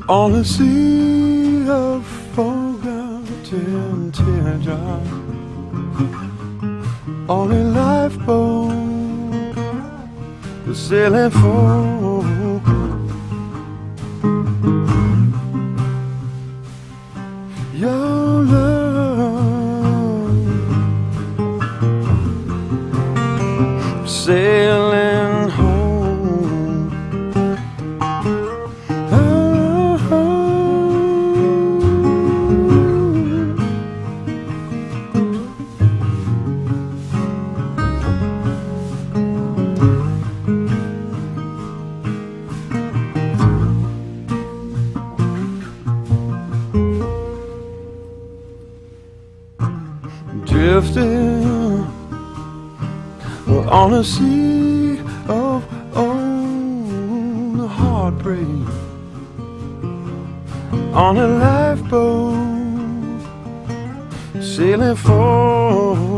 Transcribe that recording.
on a sea of forgotten teardrops, on a lifeboat we're sailing for. Your love, sailing home. Drifting on a sea of old heartbreak, on a lifeboat sailing for